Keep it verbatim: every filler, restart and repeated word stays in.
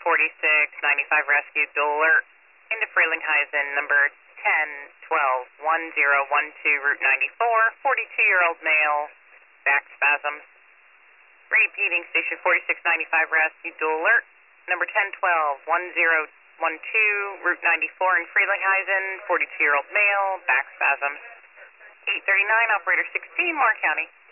forty-six ninety-five rescue, dual alert into Frelinghuysen, number ten twelve one zero one two, Route ninety-four, forty-two-year-old male, back spasms. Repeating, station forty-six ninety-five rescue, dual alert, number ten twelve one zero one two, Route ninety-four in Frelinghuysen, forty-two-year-old male, back spasms. eight thirty-nine, operator sixteen, Moore County.